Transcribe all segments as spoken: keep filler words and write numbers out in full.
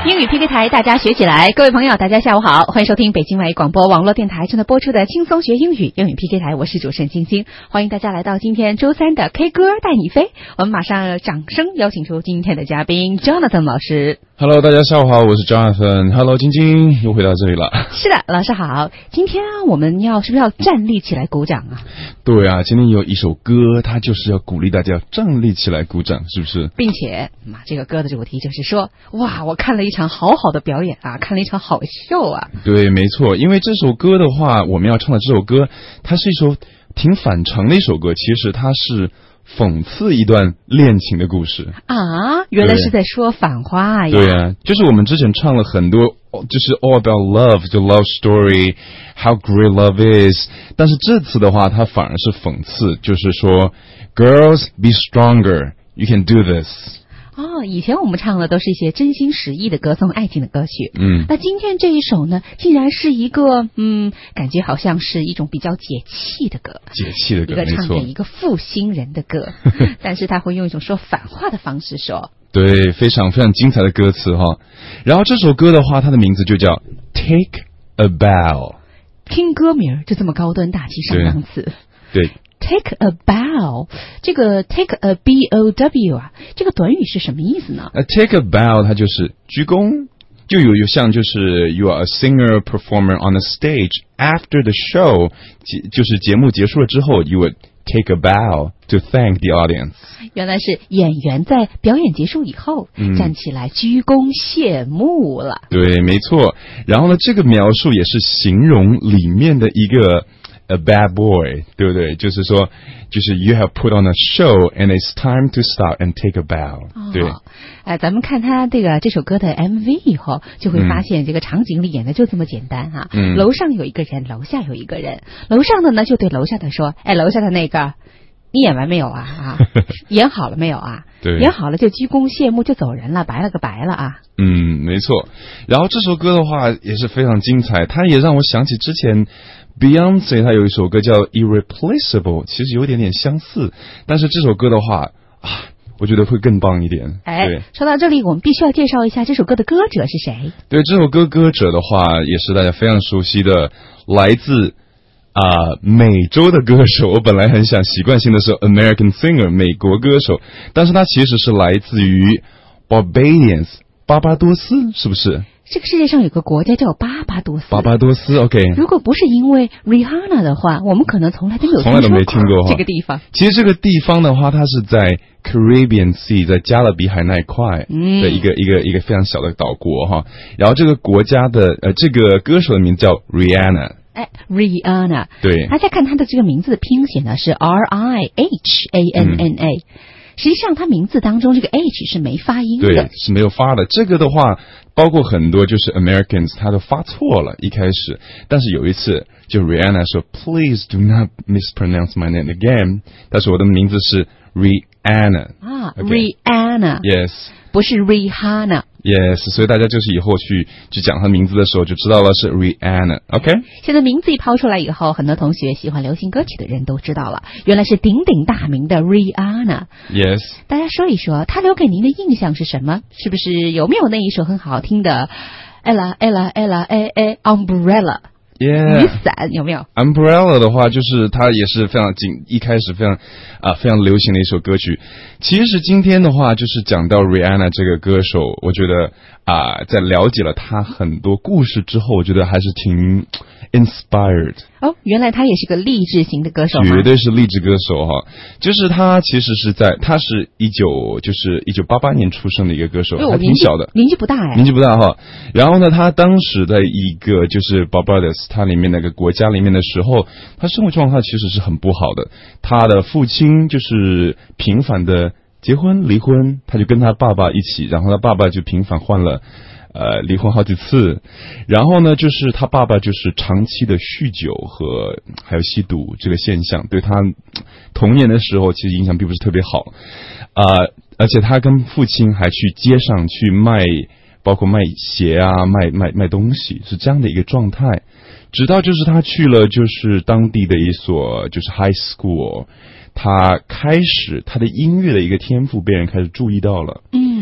英语 P K 台，大家学起来！各位朋友，大家下午好，欢迎收听北京外语广播网络电台正在播出的轻松学英语英语 P K 台，我是主持人晶晶，欢迎大家来到今天周三的 K 歌带你飞。我们马上掌声邀请出今天的嘉宾 Jonathan 老师。 Hello， 大家下午好，我是 Jonathan。Hello， 晶晶又回到这里了。 是的，老师好。今天啊，我们要是不是要站立起来鼓掌啊？ 对啊，今天有一首歌，它就是要鼓励大家站立起来鼓掌，是不是？ 并且嘛，这个歌的主题就是说，哇，我看了一场好好的表演啊，看了一场好秀啊。 对，没错，因为这首歌的话，我们要唱的这首歌，它是一首挺反常的一首歌，其实它是讽刺一段恋情的故事啊，原来是在说反话呀。 对啊，就是我们之前唱了很多，就是 all about love， 就 love story， how great love is， 但是这次的话它反而是讽刺，就是说 girls be stronger， you can do this。 哦，以前我们唱的都是一些真心实意的歌颂爱情的歌曲， 嗯， 那今天这一首呢，竟然是一个嗯，感觉好像是一种比较解气的歌， 解气的歌， 一个唱给一个负心人的歌，但是他会用一种说反话的方式说， 对，非常非常精彩的歌词哈。然后这首歌的话，它的名字就叫 Take a Bow， 听歌名就这么高端大气上档次， 对。 Take a bow， 这个 take a B O W 啊，这个短语是什么意思呢？ 呃、uh, ，take a bow 它就是鞠躬，就有有像就是 you are a singer performer on a stage after the show， 就是节目结束了之后 you would take a bow to thank the audience。 原来是演员在表演结束以后、嗯、站起来鞠躬谢幕了。 对，没错。然后呢，这个描述也是形容里面的一个A bad boy， 对不对？就是说，就是 you have put on a show and it's time to stop and take a bow、哦。对， 哎，咱们看他这个这首歌的 M V 以后，就会发现这个场景里演的就这么简单哈、啊。嗯。楼上有一个人，楼下有一个人，楼上的呢就对楼下的说：“哎，楼下的那个，你演完没有啊？啊，演好了没有啊？ 对， 演好了就鞠躬谢幕就走人了，拜了个拜了啊。” 嗯，没错。然后这首歌的话也是非常精彩，它也让我想起之前。Beyonce 她有一首歌叫 Irreplaceable， 其实有点点相似，但是这首歌的话啊，我觉得会更棒一点。 哎，说到这里，我们必须要介绍一下这首歌的歌者是谁。 对，这首歌歌者的话，也是大家非常熟悉的，来自啊、呃、美洲的歌手。我本来很想习惯性的说 American singer 美国歌手，但是他其实是来自于 Barbadians 巴巴多斯，是不是？ 这个世界上有个国家叫巴巴多斯。 巴巴多斯 ，OK。 如果不是因为 Rihanna 的话，我们可能从来都没有从来都没听过这个地方。 其实这个地方的话，它是在 Caribbean Sea， 在加勒比海那一块的一个、嗯、一个一个非常小的岛国哈。然后这个国家的呃，这个歌手的名字叫 Rihanna。 哎 ，Rihanna。 对。 大家看他的这个名字的拼写呢是 R I H A N N A。嗯，实际上，他名字当中这个 H 是没发音的， 对，是没有发的。这个的话，包括很多就是 Americans， 他都发错了，一开始。但是有一次，就 Rihanna 说 ，Please do not mispronounce my name again。但是我的名字是 Rihanna 啊 ，Rihanna，Yes， 不是 Rihanna。Yes， 所以大家就是以后去去讲他名字的时候就知道了是 Rihanna，OK？、Okay? 现在名字一抛出来以后，很多同学喜欢流行歌曲的人都知道了，原来是鼎鼎大名的 Rihanna。Yes， 大家说一说，她留给您的印象是什么？是不是有没有那一首很好听的 Ella Ella Ella A A Umbrella？Yeah， 雨伞有没有 ？Umbrella 的话，就是它也是非常紧，一开始非常啊、呃、非常流行的一首歌曲。其实今天的话，就是讲到 Rihanna 这个歌手，我觉得啊、呃，在了解了她很多故事之后，我觉得还是挺 inspired。 哦，原来他也是个励志型的歌手吗？ 绝对是励志歌手哈。就是他其实是在，他是一九就是一九八八年出生的一个歌手，还挺小的， 年纪不大哎， 年纪不大哈。然后呢，他当时在一个就是 Barbados， 他里面那个国家里面的时候，他生活状态其实是很不好的。他的父亲就是频繁的结婚离婚，他就跟他爸爸一起，然后他爸爸就频繁换了。呃，离婚好几次，然后呢，就是他爸爸就是长期的酗酒和还有吸毒这个现象，对他童年的时候其实影响并不是特别好，呃，而且他跟父亲还去街上去卖，包括卖鞋啊，卖卖卖东西，是这样的一个状态。直到就是他去了就是当地的一所就是 high school， 他开始他的音乐的一个天赋被人开始注意到了。嗯。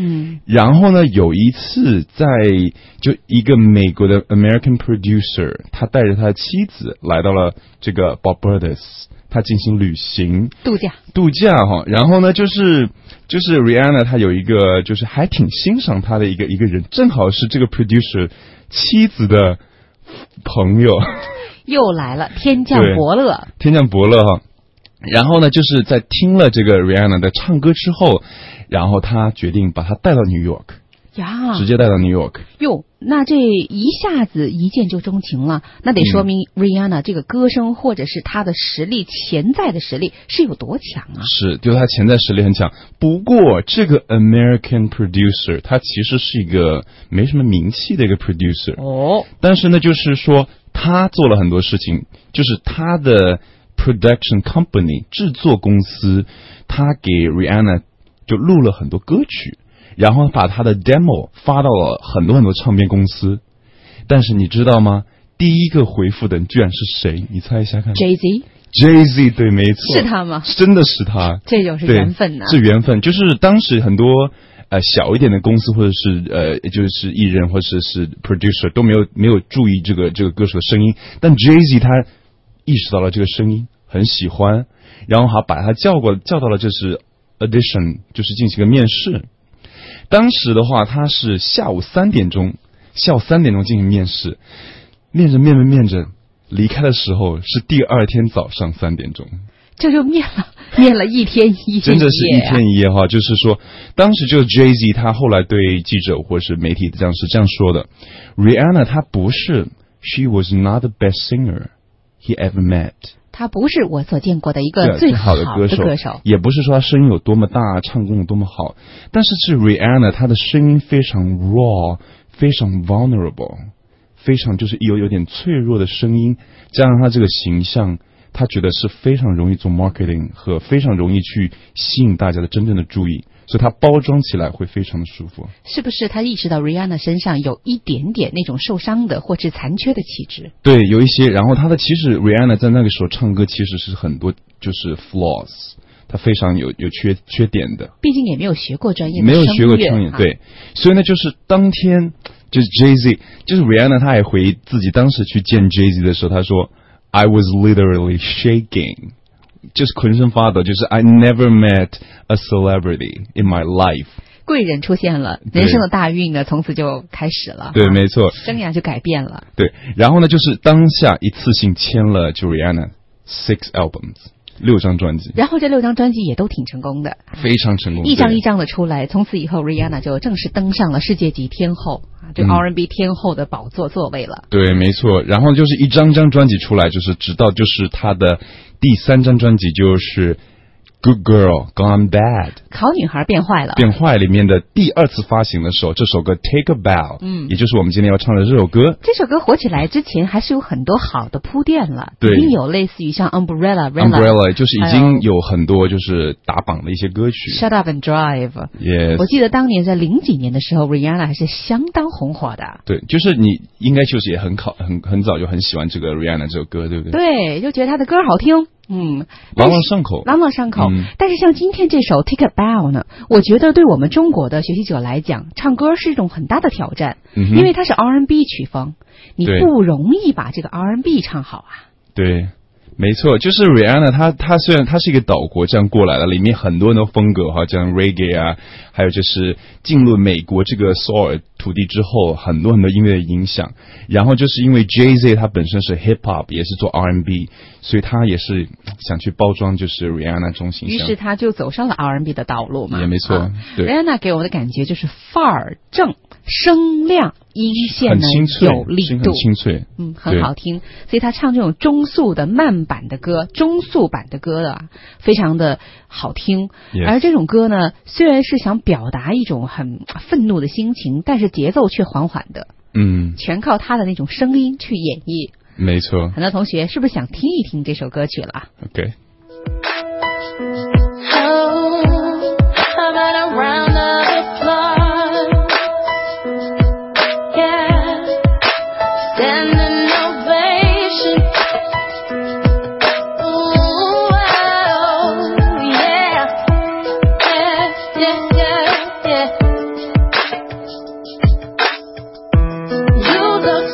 嗯， 然后呢，有一次在就一个美国的 American producer， 他带着他的妻子来到了这个 Barbados， 他进行旅行度假度假哈。然后呢，就是就是 Rihanna 他有一个就是还挺欣赏他的一个一个人，正好是这个 producer 妻子的朋友。 又来了，天降伯乐， 天降伯乐哈。然后呢，就是在听了这个 Rihanna 的唱歌之后，然后他决定把她带到 New York， 呀， 直接带到 New York。 哟，那这一下子一见就钟情了，那得说明 Rihanna 这个歌声或者是她的实力，潜在的实力是有多强啊？ 是，就她潜在实力很强。不过这个 American producer 他其实是一个没什么名气的一个 producer 哦， 但是呢，就是说他做了很多事情，就是他的production company 制作公司，他给 Rihanna 就录了很多歌曲，然后把他的 demo 发到了很多很多唱片公司。但是你知道吗？第一个回复的人居然是谁？你猜一下看。 Jay-Z Jay-Z 对，没错， 是他吗？ 真的是他， 这就是缘分呐、啊。 是缘分，就是当时很多呃小一点的公司或者是呃就是艺人或者是 producer 都没有没有注意这个这个歌手的声音，但 Jay-Z 他意识到了这个声音，很喜欢，然后还把他叫过叫到了就是 audition， 就是进行个面试。当时的话，他是下午三点钟，下午三点钟进行面试，面着面着面着。离开的时候是第二天早上三点钟， 这就面了面了一天一夜、啊， 真的是一天一夜哈。就是说，当时就 Jay-Z 他后来对记者或是媒体这样是这样说的 ：Rihanna 她不是 ，She was not the best singer he ever met。 她不是我所见过的一个最好的歌手，歌手也不是说她声音有多么大，唱功有多么好，但是是 Rihanna 她的声音非常 raw， 非常 vulnerable。非常就是有有点脆弱的声音，加上他这个形象，他觉得是非常容易做 marketing 和非常容易去吸引大家的真正的注意，所以他包装起来会非常的舒服。 是不是他意识到 Rihanna 身上有一点点那种受伤的或是残缺的气质？ 对，有一些。然后他的其实 Rihanna 在那个时候唱歌其实是很多就是 flaws， 他非常有有缺缺点的。 毕竟也没有学过专业的没有学过唱乐， 对，所以呢，就是当天。就是 Jay-Z， 就是 Rihanna， 她还回自己当时去见 Jay-Z 的时候，她说 I was literally shaking， 就是浑身发抖，就是 I never met a celebrity in my life。 贵人出现了，人生的大运呢，从此就开始了。 对，没错， 生涯就改变了。 对，然后呢，就是当下一次性签了就 Rihanna six albums。六张专辑， 然后这六张专辑也都挺成功的， 非常成功， 一张一张的出来。从此以后 ，Rihanna 就正式登上了世界级天后啊，这 R and B 天后的宝座座位了。 对，没错。然后就是一张张专辑出来，就是直到就是她的第三张专辑就是Good Girl Gone Bad， 好女孩变坏了， 变坏里面的第二次发行的时候，这首歌 Take a Bow， 嗯，也就是我们今天要唱的这首歌。 这首歌火起来之前还是有很多好的铺垫了， 对， 已经有类似于像 Umbrella Umbrella 就是已经有很多就是打榜的一些歌曲 ，Shut Up and Drive。Yes， 我记得当年在零几年的时候 ，Rihanna 还是相当红火的。 对，就是你应该就是也很考很很早就很喜欢这个 Rihanna 这首歌，对不对？ 对，就觉得她的歌好听。嗯， 朗朗上口， 朗朗上口、嗯。但是像今天这首 Take a Bow 呢，我觉得对我们中国的学习者来讲，唱歌是一种很大的挑战，嗯、因为它是 R and B 曲风，你不容易把这个 R and B 唱好啊。 对。没错，就是 Rihanna， 她她虽然她是一个岛国这样过来的，里面很多人的风格哈，像 reggae 啊，还有就是进入美国这个索尔土地之后，很多很多音乐的影响。然后就是因为 Jay-Z 他本身是 hip hop， 也是做 R and B， 所以他也是想去包装就是 Rihanna 这种形象。 于是他就走上了 R and B 的道路嘛。 也没错，啊、对。 Rihanna 给我们的感觉就是范儿正。声亮音线呢有力度， 很清脆， 嗯，很好听。所以他唱这种中速的慢版的歌，中速版的歌啊，非常的好听。 Yes. 而这种歌呢，虽然是想表达一种很愤怒的心情，但是节奏却缓缓的， 嗯， 全靠他的那种声音去演绎。 没错。 很多同学是不是想听一听这首歌曲了 ？OK。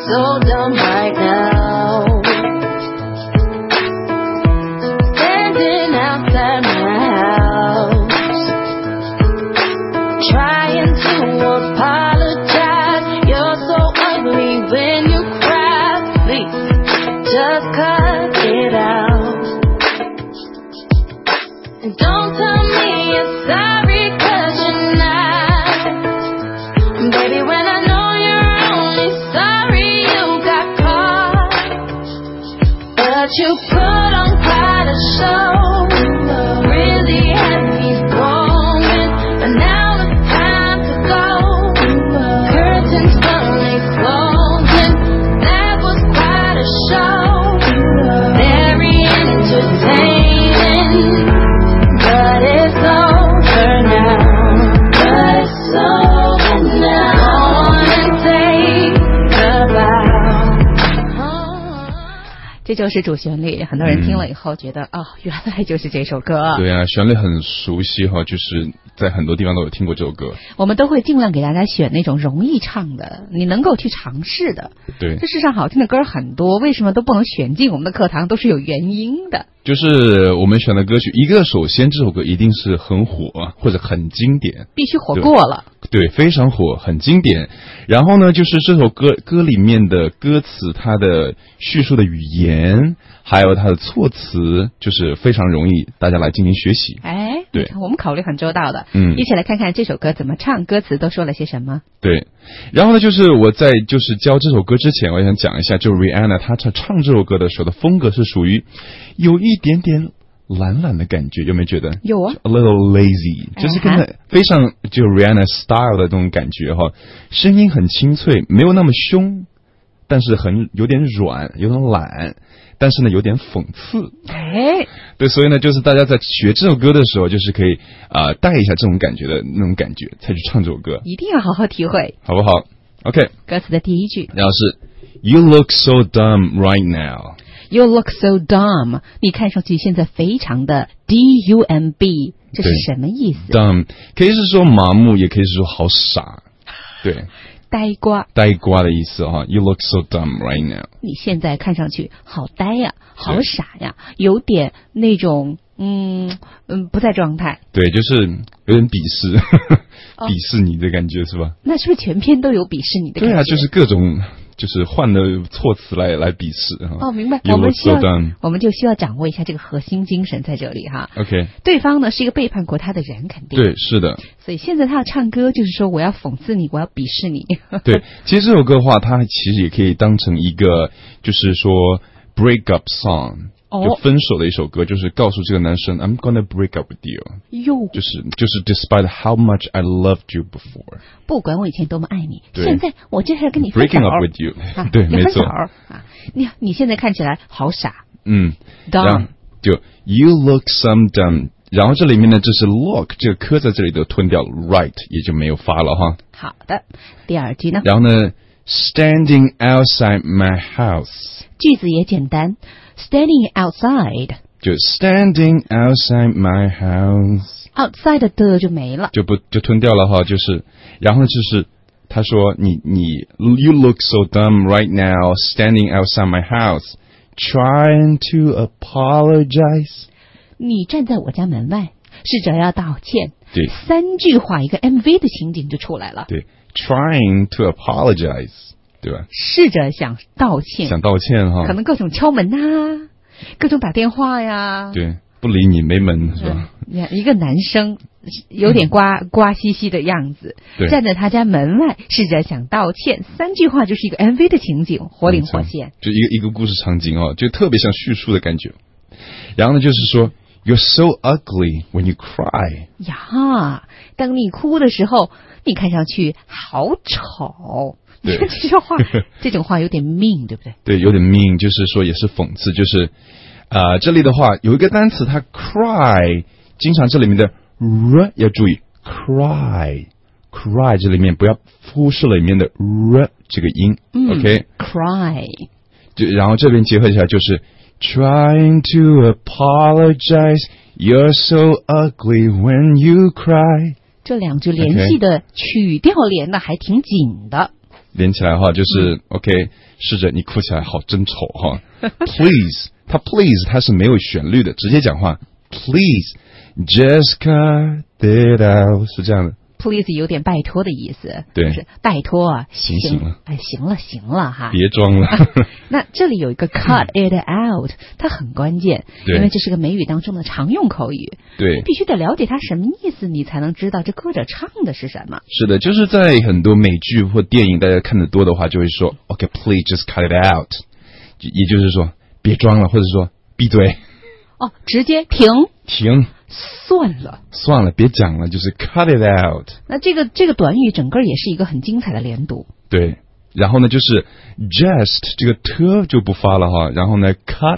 so dumb right now. Standing outside my house, trying to apologize. You're so ugly when you cry. Please, just cut it out. And don't tell me you're sorry, 'cause you're not. Baby, when I know you're only sorry you got caught, but you put on quite a show, really had me going, but now it's time to go. Curtains finally closing, that was quite a show, very entertaining, but it's over now, but it's over now. Oh, 这就是主旋律，很多人听了以后觉得、嗯、哦，原来就是这首歌。 对啊，旋律很熟悉哈，就是在很多地方都有听过这首歌。 我们都会尽量给大家选那种容易唱的，你能够去尝试的。 对， 这世上好听的歌很多，为什么都不能选进我们的课堂，都是有原因的。 就是我们选的歌曲，一个首先这首歌一定是很火或者很经典， 必须火过了。 对，非常火，很经典。然后呢，就是这首歌歌里面的歌词，它的叙述的语言，还有它的措辞，就是非常容易大家来进行学习。 哎， 对， 我们考虑很周到的。 嗯， 一起来看看这首歌怎么唱，歌词都说了些什么。 对，然后呢，就是我在就是教这首歌之前，我想讲一下，就是 Rihanna 她唱唱这首歌的时候的风格是属于有一点点懒懒的感觉，有没有觉得？ 有啊 ，a little lazy， 就是跟她非常就 Rihanna style 的这种感觉哈，声音很清脆，没有那么凶，但是很有点软，有点懒，但是呢有点讽刺。 哎， 对，所以呢，就是大家在学这首歌的时候，就是可以啊、呃、带一下这种感觉的那种感觉，才去唱这首歌， 一定要好好体会， 好不好 ？OK， 歌词的第一句， 然后是 You look so dumb right now。You look so dumb， 你看上去现在非常的 D U M B， 这是什么意思 ？Dumb 可以是说麻木，也可以是说好傻，对， 呆瓜， 呆瓜的意思哈。You look so dumb right now， 你现在看上去好呆呀，好傻呀，有点那种嗯嗯不在状态， 对，就是有点鄙视，鄙视你的感觉是吧？ 那是不是全篇都有鄙视你的感觉？ 对啊，就是各种。就是换的措辞来来鄙视哈。 哦，明白。我们需要，我们就需要掌握一下这个核心精神在这里哈。 OK。 对方呢是一个背叛过他的人，肯定。 对，是的。 所以现在他要唱歌，就是说我要讽刺你，我要鄙视你。 对，其实这首歌的话，它其实也可以当成一个，就是说 break up song。就分手的一首歌，就是告诉这个男生 I'm gonna break up with you， 哟， 就是就是 despite how much I loved you before， 不管我以前多么爱你，现在我就是要跟你分手 breaking up with you， 啊、 对，没错啊，你你现在看起来好傻， 嗯 dumb， 就 you look some dumb， 然后这里面呢，这是 look 这个科在这里都吞掉 right 也就没有发了哈。 好的，第二句呢？ 然后呢 standing outside my house， 句子也简单。Standing outside， 就 standing outside my house，outside 的就没了， 就不就吞掉了哈，就是然后就是他说你你 you look so dumb right now standing outside my house trying to apologize， 你站在我家门外试着要道歉， 对， 三句话一个 M V 的情景就出来了， 对 trying to apologize，对吧？ 试着想道歉， 想道歉哈， 可能各种敲门呐、啊，各种打电话呀， 对，不理你没门是吧？ 嗯、一个男生有点呱、嗯、呱兮兮的样子，站在他家门外，试着想道歉，三句话就是一个 M V 的情景，活灵活现， 就一个一个故事场景哦，就特别像叙述的感觉。然后呢，就是说 You're so ugly when you cry， 呀，当你哭的时候，你看上去好丑。 对， 这句话，这种话有点 mean， 对不对？ 对，有点 mean， 就是说也是讽刺，就是啊、呃，这里的话有一个单词，它 cry， 经常这里面的 r 要注意 cry， cry 这里面不要忽视了里面的 r 这个音、 嗯、 ，OK， cry， 就然后这边结合起来就是 trying to apologize， you're so ugly when you cry。 这两句联系的曲调连的还挺紧的。 连起来的话就是、嗯、OK， 试着你哭起来好真丑哈。Please， 他 please 他是没有旋律的，直接讲话。Please just cut it out 是这样的。 Please 有点拜托的意思， 对， 就是拜托啊， 行行了， 哎，行了行了哈， 别装了。 那这里有一个 cut it out， 它很关键，因为这是个美语当中的常用口语， 对， 必须得了解它什么意思，你才能知道这歌者唱的是什么。 是的，就是在很多美剧或电影，大家看得多的话，就会说 OK，please just cut it out， 也就是说别装了，或者说闭嘴。 哦，直接停停。 算了， 算了，别讲了，就是 cut it out。 那这个这个短语整个也是一个很精彩的连读。 对，然后呢，就是 just 这个 t 就不发了哈，然后呢 cut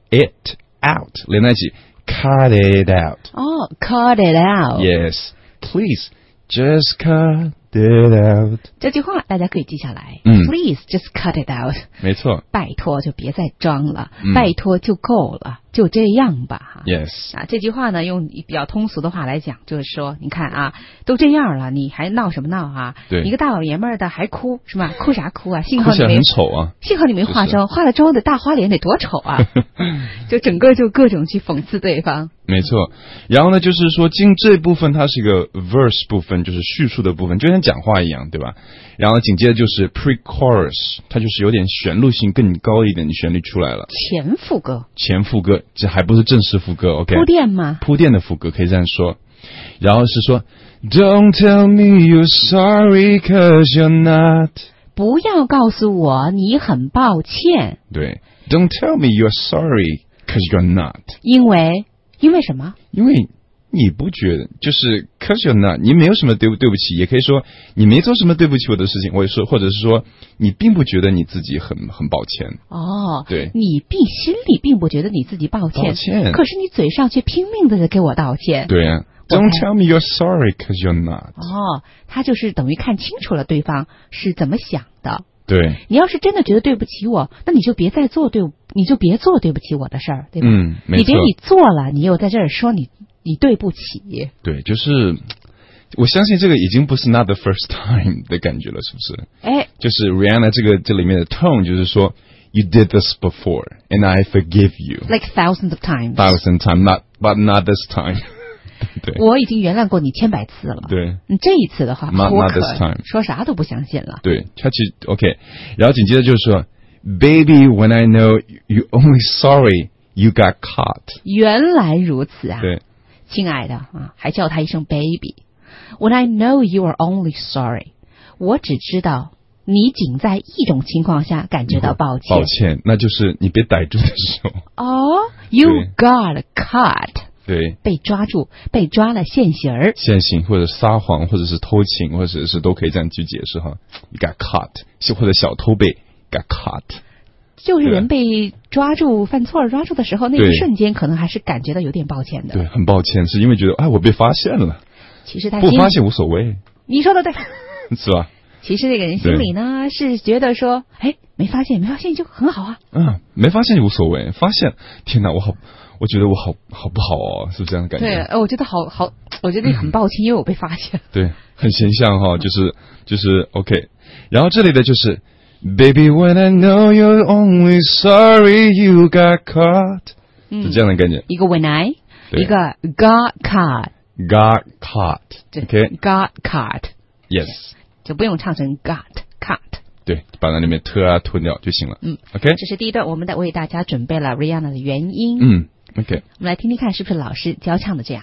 it out 连在一起 ，cut it out。 哦 ，cut it out。Yes， please just cut it out。 这句话大家可以记下来。 嗯 ，Please just cut it out。 没错， 拜托就别再装了， 嗯、 拜托就够了。就这样吧哈 ，Yes 啊，这句话呢，用比较通俗的话来讲，就是说，你看啊，都这样了，你还闹什么闹啊？ 对， 一个大老爷们儿的还哭是吧？哭啥哭啊？幸好你没很丑啊， 幸好你没化妆，化了妆的大花脸得多丑啊！就整个就各种去讽刺对方。 没错，然后呢，就是说进这部分它是一个 verse 部分，就是叙述的部分，就像讲话一样，对吧？然后紧接着就是 pre-chorus， 它就是有点旋律性更高一点的旋律出来了。 前副歌， 前副歌，这还不是正式副歌 ，OK？ 铺垫吗？ 铺垫的副歌可以这样说。然后是说 ，Don't tell me you're sorry 'cause you're not。 不要告诉我你很抱歉。 对 ，Don't tell me you're sorry 'cause you're not。 因为因为什么？ 因为你不觉得就是 cause you're not， 你没有什么对不对不起，也可以说你没做什么对不起我的事情，或者说或者是说你并不觉得你自己很很抱歉。 哦， 对， 你并心里并不觉得你自己抱歉， 抱歉， 可是你嘴上却拼命的给我道歉。 对啊 ，Don't tell me you're sorry cause you're not。 哦，他就是等于看清楚了对方是怎么想的。 对， 你要是真的觉得对不起我，那你就别再做对，你就别做对不起我的事儿，对吧？ 嗯，没错。 你别你做了，你又在这儿说你你对不起。 对，就是我相信这个已经不是 not the first time 的感觉了，是不是？ 哎， 就是 Rihanna 这个这里面的 tone 就是说 You did this before and I forgive you like thousands of times thousand times not but not this time 对， 我已经原谅过你千百次了。 对， 你这一次的话， not, 我 not 可 this time 说啥都不相信了。 对，他其实 OK， 然后紧接着就是说 Baby when I know you only sorry you got caught。 原来如此啊。 对， 亲爱的啊，还叫他一声 baby。When I know you are only sorry， 我只知道你仅在一种情况下感觉到抱歉。 抱歉，那就是你被逮住的时候。 哦、oh, ，You got caught。 对， 被抓住，被抓了现行儿。 现行或者撒谎，或者是偷情，或者是都可以这样去解释哈。You got caught， 或者小偷被 got caught。 就是人被抓住犯错抓住的时候，那一瞬间可能还是感觉到有点抱歉的。 对，很抱歉，是因为觉得哎，我被发现了。 其实他不发现无所谓。 你说的对， 是吧？ 其实那个人心里呢是觉得说，哎，没发现，没发现就很好啊。 嗯，没发现就无所谓，发现，天哪，我好，我觉得我好好不好哦，是这样的感觉。 对，我觉得好好，我觉得很抱歉，因为我被发现。 对，很形象哈，就是就是 OK。然后这里的就是 Baby when I know you're only sorry you got caught，嗯，是这样的概念。 一个 when I， 一个 got caught。Got caught，OK，got caught，yes， 就不用唱成 got caught， 对，把那里面特啊吞掉就行了。 嗯 ，OK， 这是第一段，我们为大家准备了 Rihanna 的原音。 嗯 ，OK， 我们来听听看是不是老师教唱的这样。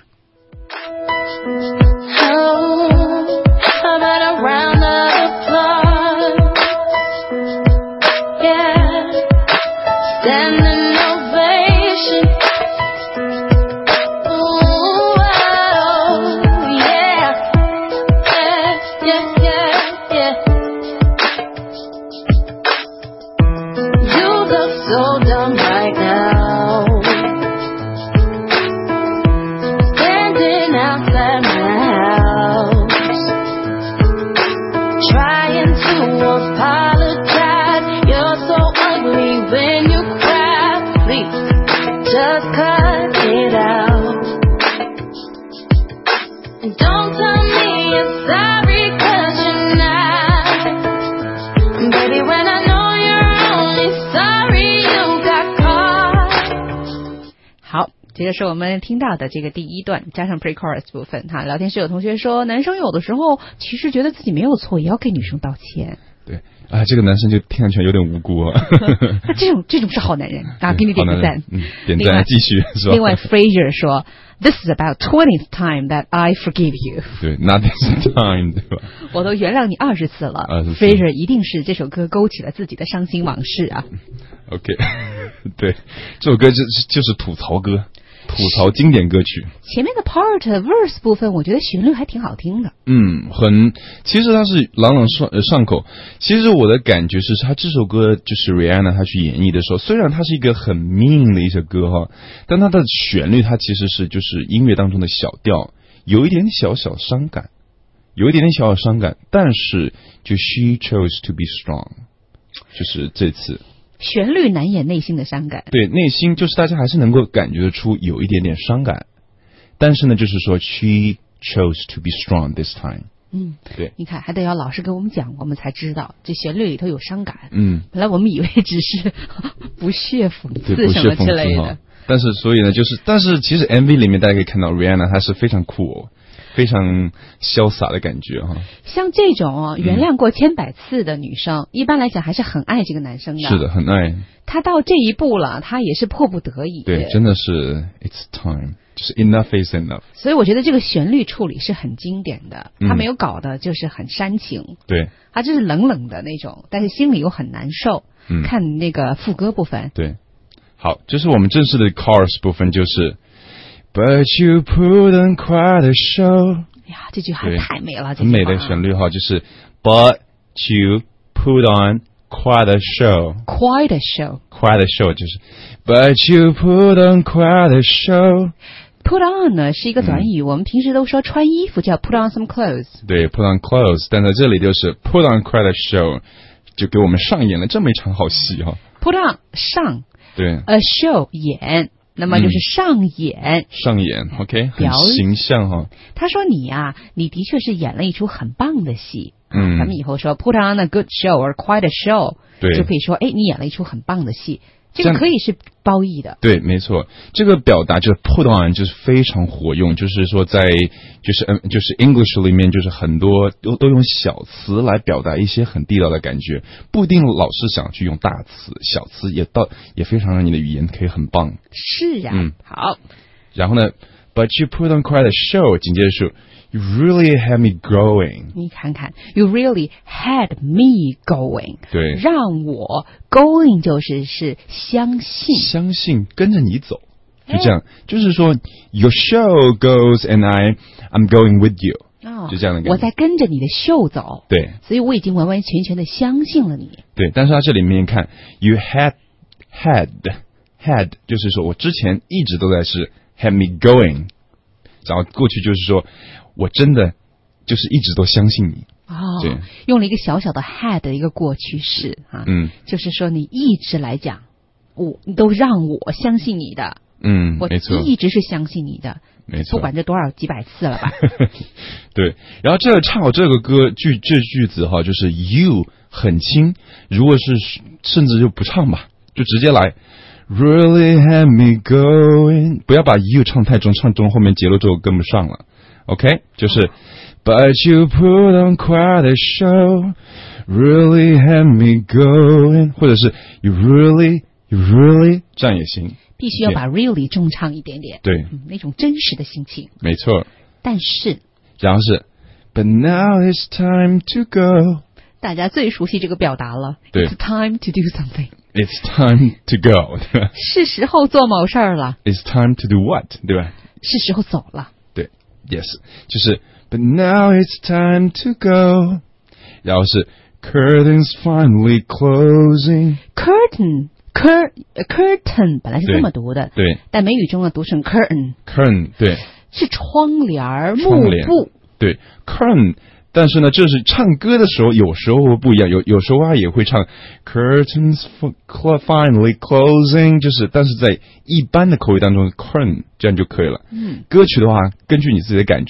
Baby, when I know you're only sorry you got caught. 好，接着是我们听到的这个第一段加上 pre-chorus 部分哈。聊天室有同学说，男生有的时候其实觉得自己没有错，也要给女生道歉。 对啊，这个男生就听上去有点无辜啊。 这种这种是好男人啊，给你点个赞。 嗯，点赞继续是吧？ 另外 Fraser 说 ，This is about twentieth time that I forgive you。 对 ，Not this time， 对吧？ 我都原谅你二十次了。 二十次 Fraser 一定是这首歌勾起了自己的伤心往事啊。 OK， 对，这首歌就就是吐槽歌。吐槽经典歌曲， 前面的 part verse 部分，我觉得旋律还挺好听的。 嗯，很，其实它是朗朗上上口。其实我的感觉是，他这首歌就是 Rihanna 她去演绎的时候，虽然它是一个很 mean 的一首歌哈，但它的旋律它其实是就是音乐当中的小调，有一点小小伤感，有一点点小小伤感，但是就 She chose to be strong， 就是这次。 旋律难掩内心的伤感， 对，内心就是大家还是能够感觉得出有一点点伤感，但是呢，就是说 she chose to be strong this time。 嗯， 对， 你看还得要老师跟我们讲，我们才知道这旋律里头有伤感。 嗯， 本来我们以为只是不屑讽刺对， 什么之类的， 但是所以呢，就是但是其实 M V 里面大家可以看到 Rihanna 她是非常酷哦。非常潇洒的感觉哈， 像这种哦，原谅过千百次的女生，嗯、一般来讲还是很爱这个男生的。 是的，很爱。 她到这一步了，她也是迫不得已。 对，真的是 It's time， 就是 enough is enough。 所以我觉得这个旋律处理是很经典的，他、嗯、没有搞的就是很煽情。 对， 他就是冷冷的那种，但是心里又很难受。 嗯， 看那个副歌部分。 对，好，这是我们正式的 chorus 部分，就是。But you put on quite a show。 哎呀，这句话太美了， 很美的旋律哈，就是 But you put on quite a show。Quite a show。Quite a show 就是 But you put on quite a show。Put on 呢是一个短语、嗯，我们平时都说穿衣服叫 put on some clothes。 对 ，put on clothes， 但在这里就是 put on quite a show， 就给我们上演了这么一场好戏哈。 Put on 上， 对 ，a show 演。那么就是上演， 嗯、上演 ，OK， 很形象哈。 他说你啊，你的确是演了一出很棒的戏。 嗯， 咱们以后说 put on a good show or quite a show， 对， 就可以说，哎，你演了一出很棒的戏。这个可以是褒义的。 对，没错，这个表达就是 put on 就是非常活用，就是说在就是嗯就是 English 里面就是很多都都用小词来表达一些很地道的感觉，不一定老是想去用大词，小词也到也非常让你的语言可以很棒。 是啊， 嗯， 好。 然后呢 ，But you put on quite a show， 紧接着说 You really had me going。 你看看 ，You really had me going。 对， 让我 going 就是是相信， 相信跟着你走，就这样，就是说 Your show goes and I I'm going with you。 哦， 就这样的感觉。 我在跟着你的秀走。 对， 所以我已经完完全全的相信了你。 对，但是他这里面看 You had had had， 就是说我之前一直都在是 had me going， 然后过去就是说。我真的就是一直都相信你哦，对，用了一个小小的 had 的一个过去式啊， 嗯， 就是说你一直来讲，我你都让我相信你的， 嗯， 我一直是相信你的， 没错， 不管这多少几百次了吧。 对，然后这个唱好这个歌句这句子哈，就是 you 很轻，如果是甚至就不唱吧，就直接来。Really had me going， 不要把 you 唱太重，唱重后面节奏就跟不上了。OK， 就是 But you put on quite a show, really had me going， 或者是 You really, you really， 这样也行。 必须要把 really 重唱一点点， 对、 嗯，那种真实的心情。 没错。 但是， 然后是 But now it's time to go， 大家最熟悉这个表达了。 对 ，It's time to do something。It's time to go， 对吧？ 是时候做某事儿了。 It's time to do what， 对吧？ 是时候走了。 Yes， 就是 But now it's time to go， 然后是 Curtains finally closing。 Curtain cur curtain 本来是这么读的， 对， 但美语中呢读成 curtain。 Curtain 对， 是窗帘幕布。 对 Curtain， 但是呢这是唱歌的时候有时候会不一样，有有时候啊也会唱 Curtains finally closing， 就是但是在一般的口语当中 Curtain 这样就可以了。 嗯， 歌曲的话根据你自己的感觉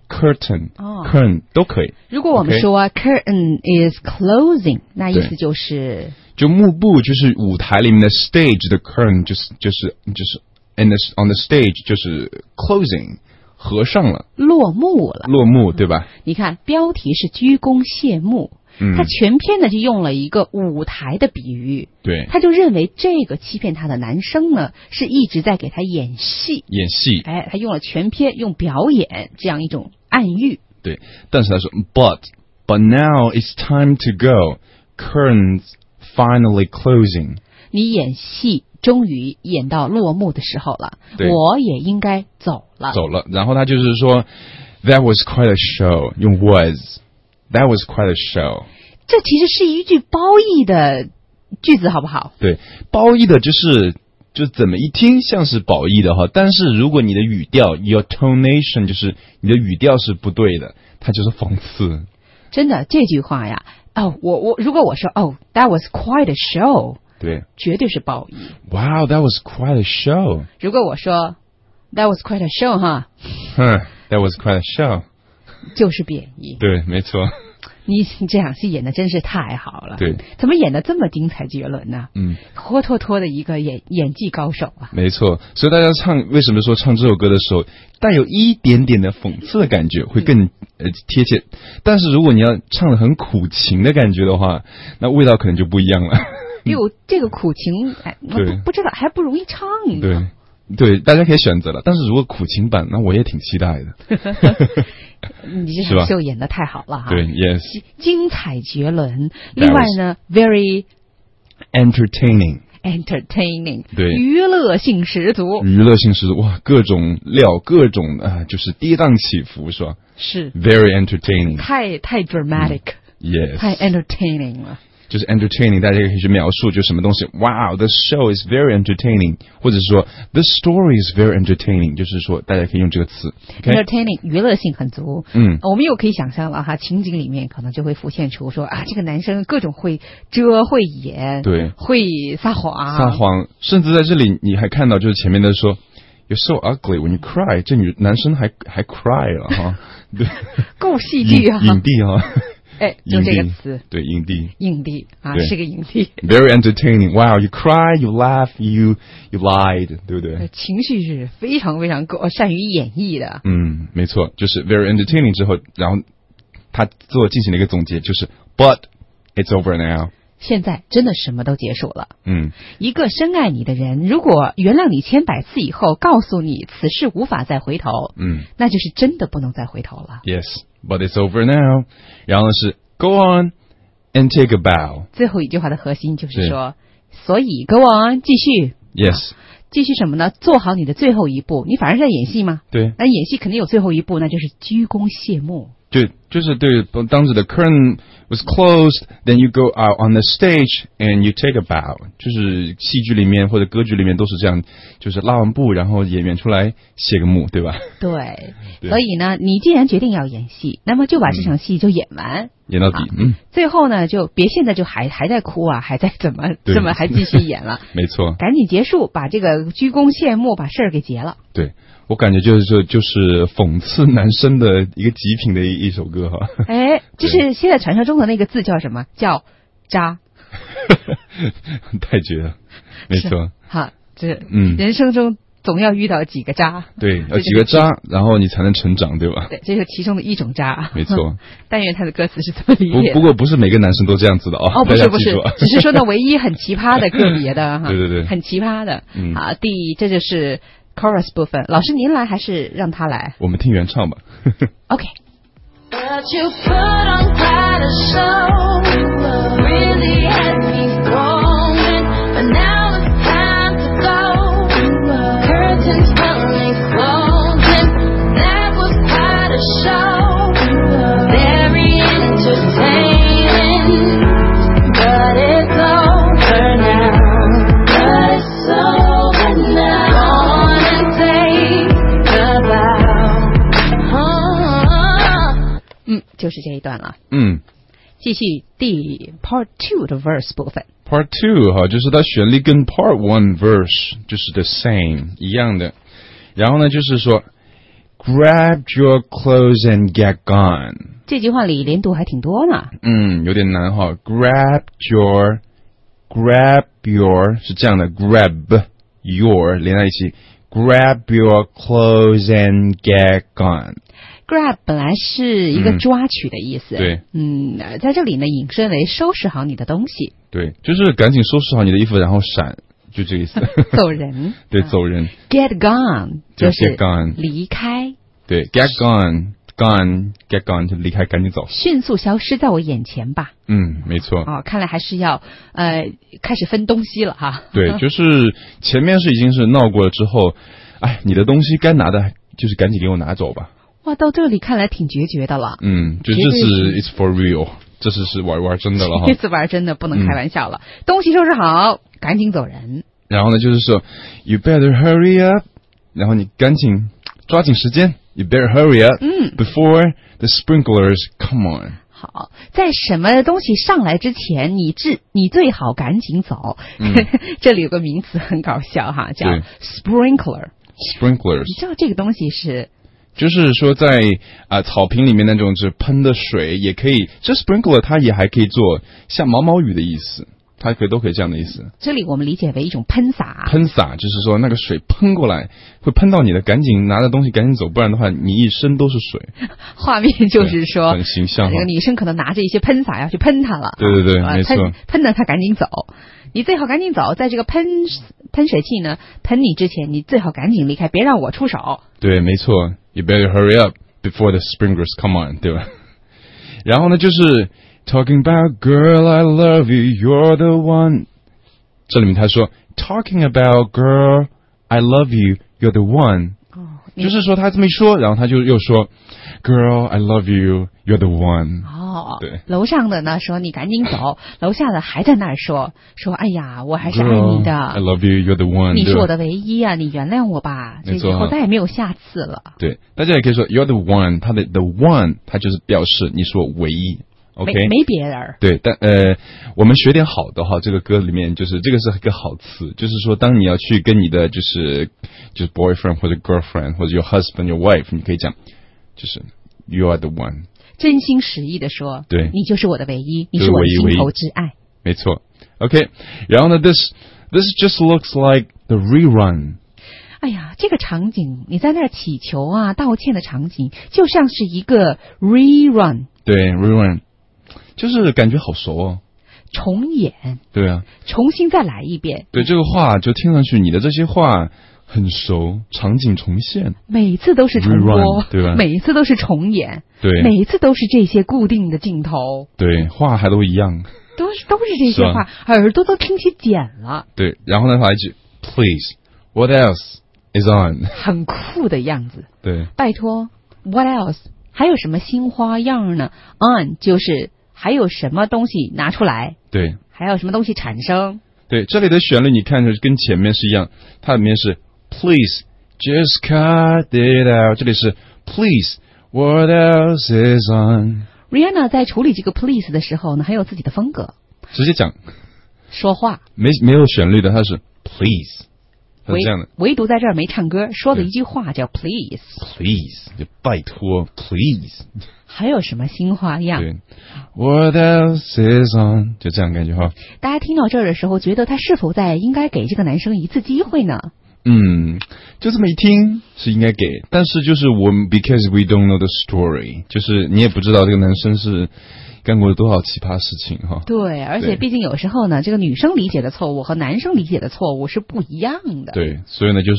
curtain、 哦、 curtain 都可以。 如果我们说、okay? curtain is closing， 那意思就是就幕布就是舞台里面的 stage 的 curtain 就是就是就是 in the, on the stage 就是 closing 合上了， 落幕了， 落幕对吧？ 你看标题是鞠躬谢幕。 嗯， 他全篇呢就用了一个舞台的比喻， 对， 他就认为这个欺骗他的男生呢是一直在给他演戏， 演戏， 哎，他用了全篇用表演这样一种暗喻， 对，但是他说 ，but but now it's time to go, curtains finally closing， 你演戏终于演到落幕的时候了，我也应该走了， 走了，然后他就是说 ，that was quite a show， 用 was。That was quite a show。 这其实是一句褒义的句子，好不好？ 对，褒义的就是就怎么一听像是褒义的哈，但是如果你的语调 ，your tonation 就是你的语调是不对的，它就是讽刺。 真的，这句话呀，哦，我我如果我说哦 ，that was quite a show， 对， 绝对是褒义。 Wow, that was quite a show。 如果我说 that was quite a show， 哈， 哼 ，that was quite a show。 就是贬义， 对，没错。 你这场戏演的真是太好了， 对， 怎么演的这么精彩绝伦呢？ 嗯， 活脱脱的一个演演技高手啊！ 没错，所以大家唱为什么说唱这首歌的时候带有一点点的讽刺的感觉会更、嗯、呃贴切，但是如果你要唱的很苦情的感觉的话，那味道可能就不一样了。 哎呦，这个苦情哎， 对， 不知道还不容易唱呢。 对。对，大家可以选择了，但是如果苦情版，那我也挺期待的。 你这场秀演得太好了哈！ 对 ，yes， 精彩绝伦。另外呢 ，very entertaining， entertaining， 对， 娱乐性十足， 娱乐性十足，哇，各种料，各种啊，就是跌宕起伏，是吧？ 是 ，very entertaining， 太太 dramatic， 嗯、yes， 太 entertaining 了。 就是 entertaining， 大家可以去描述就什么东西。Wow, the show is very entertaining， 或者是说 the story is very entertaining， 就是说大家可以用这个词。Okay? entertaining 娱乐性很足。 嗯， 我们又可以想象了哈，情景里面可能就会浮现出说啊，这个男生各种会遮会掩， 对， 会撒谎， 撒谎，甚至在这里你还看到就是前面的说 You're so ugly when you cry， 这女男生还还 cry 了哈，对， 够戏剧啊， 影帝哈。 哎，用这个词， 对，影帝， 影帝啊，是个影帝。 Very entertaining. Wow, you cry, you laugh, you you lied， 对不对？ 情绪是非常非常够善于演绎的。 嗯，没错，就是 very entertaining 之后，然后他做进行了一个总结，就是 But it's over now。 现在真的什么都结束了。 嗯， 一个深爱你的人，如果原谅你千百次以后，告诉你此事无法再回头， 嗯， 那就是真的不能再回头了。 Yes, but it's over now。然后是 Go on and take a bow。 最后一句话的核心就是说，所以 Go on 继续。 Yes。 继续什么呢？做好你的最后一步。你反而是在演戏吗？ 对。 那演戏肯定有最后一步，那就是鞠躬谢幕。 对，就是对，当时的 curtain was closed, then you go out on the stage and you take a bow。就是戏剧里面或者歌剧里面都是这样，就是拉完布，然后演员出来谢个幕，对吧？ 对。对，所以呢，你既然决定要演戏，那么就把这场戏就演完， 嗯、演到底。嗯。 最后呢，就别现在就还还在哭啊，还在怎么怎么还继续演了？ 没错。 赶紧结束，把这个鞠躬谢幕，把事儿给结了。 对。我感觉就是就就是讽刺男生的一个极品的一一首歌哈。 哎，就是现在传说中的那个字叫什么？叫渣。 太绝了，没错。 好，这嗯，人生中总要遇到几个渣。 对，要几个渣，然后你才能成长，对吧？ 对，这是其中的一种渣。 没错。 但愿他的歌词是这么理解。 不不过不是每个男生都这样子的哦。 哦，不是不是，只是说呢，唯一很奇葩的个别的哈。 对对对。 很奇葩的。 嗯。 好，第这就是。chorus 部分，老师您来还是让他来？ 我们听原唱吧。 OK。就是这一段了。 嗯， 继续第 Part Two 的 verse 部分。 Part Two 哈，就是它旋律跟 Part One verse 就是 the same 一样的。然后呢，就是说 Grab your clothes and get gone。 这句话里连读还挺多呢。 嗯，有点难哈。Grab your, grab your 是这样的 ，grab your 连在一起 ，grab your clothes and get gone。Grab 本来是一个抓取的意思， 嗯、对， 嗯，在这里呢引申为收拾好你的东西， 对，就是赶紧收拾好你的衣服，然后闪，就这个意思。 走人， 对，走人。 Get gone 就是 get gone 离开， 对 ，get gone。Gone, get gone 就离开，赶紧走， 迅速消失在我眼前吧。 嗯，没错。 哦，看来还是要呃开始分东西了哈。 对，就是前面是已经是闹过了之后，哎，你的东西该拿的，就是赶紧给我拿走吧。 哇，到这里看来挺决绝的了。 嗯，就这是 it's for real， 这是是玩玩真的了哈。 这次玩真的不能开玩笑了，嗯、东西收拾好，赶紧走人。 然后呢，就是说 you better hurry up， 然后你赶紧抓紧时间。You better hurry up, 嗯 before the sprinklers come on. 好，在什么东西上来之前，你至你最好赶紧走。嗯、这里有个名词很搞笑哈，叫 sprinkler。Sprinklers， 你知道这个东西是？ 就是说在啊、呃、草坪里面那种是喷的水也可以，这 sprinkler 它也还可以做像毛毛雨的意思。它可以都可以这样的意思。 这里我们理解为一种喷洒。 喷洒就是说那个水喷过来，会喷到你的，赶紧拿着东西赶紧走，不然的话你一身都是水。 画面就是说， 很形象。 这个女生可能拿着一些喷洒要去喷它了。 对对对，呃、没错。 喷喷的她赶紧走，你最好赶紧走，在这个喷喷水器呢喷你之前，你最好赶紧离开，别让我出手。 对，没错。You better hurry up before the sprinklers come on， 对吧？然后呢，就是。Talking about girl, I love you, you're the one. 这里面他说 Talking about girl, I love you, you're the one. 哦、就是说他这么一说，然后他就又说 Girl, I love you, you're the one. 哦， 对， 楼上的呢说你赶紧走，楼下的还在那儿说说哎呀，我还是爱你的。 Girl, I love you, you're the one. 你是我的唯一啊，你原谅我吧，这以后再也没有下次了。 对，大家也可以说 You're the one. 他的 the one， 他就是表示你是我唯一。OK， 没没别人。 对，但呃，我们学点好的哈。这个歌里面就是这个是一个好词，就是说当你要去跟你的就是就是 boyfriend 或者 girlfriend 或者 your husband your wife， 你可以讲就是 you are the one， 真心实意的说， 对， 你就是我的唯一，你是我的心头之爱。 没错。OK， 然后呢 ，this this just looks like the rerun。 哎呀，这个场景，你在那儿祈求啊、道歉的场景，就像是一个 rerun。 对 ，rerun。就是感觉好熟哦， 重演， 对啊， 重新再来一遍。 对，这个话就听上去，你的这些话很熟，场景重现， 每次都是重播， 对吧？ 每一次都是重演， 对， 每一次都是这些固定的镜头， 对，话还都一样， 都是都是这些话，耳朵都听起茧了。 对，然后呢，来一句 ，Please, what else is on？ 很酷的样子。 对， 拜托 ，What else？ 还有什么新花样呢 ？On 就是。还有什么东西拿出来？ 对， 还有什么东西产生？ 对，这里的旋律你看着跟前面是一样，它里面是 Please just cut it out， 这里是 Please what else is on。Rihanna 在处理这个 Please 的时候呢，很有自己的风格， 直接讲说话， 没没有旋律的，它是 Please， 它是这样的， 唯独在这儿没唱歌，说的一句话叫 Please，Please 就拜托 Please。 还有什么新花样？ 对 ，What else is on？ 就这样感觉哈。 大家听到这儿的时候，觉得他是否在应该给这个男生一次机会呢？ 嗯，就这么一听是应该给，但是就是我们 because we don't know the story， 就是你也不知道这个男生是干过多少奇葩事情哈。 对，而且毕竟有时候呢，这个女生理解的错误和男生理解的错误是不一样的。 对，所以呢，就是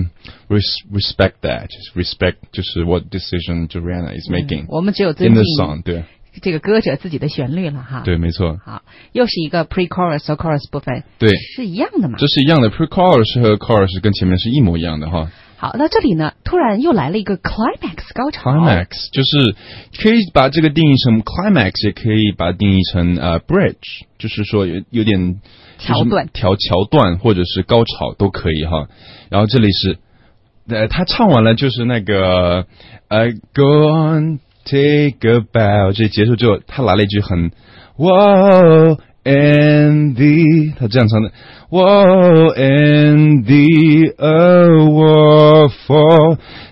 respect that， respect 就是 what decision Rihanna is making、嗯。 我们只有尊敬 in the song， 对。 这个歌者自己的旋律了哈。 对，没错。 好，又是一个 pre-chorus 和 chorus 部分。 对， 是一样的嘛？ 这是一样的 pre-chorus 和 chorus 跟前面是一模一样的哈。 好，那这里呢，突然又来了一个 climax 高潮。 climax 就是可以把这个定义成 climax， 也可以把它定义成呃 bridge， 就是说有有点桥段、 调桥段或者是高潮都可以哈。然后这里是，呃，他唱完了就是那个呃 go on。Take a bow， 这结束之后，他来了一句很 Whoa and the， 他这样唱的 Whoa and the a waterfall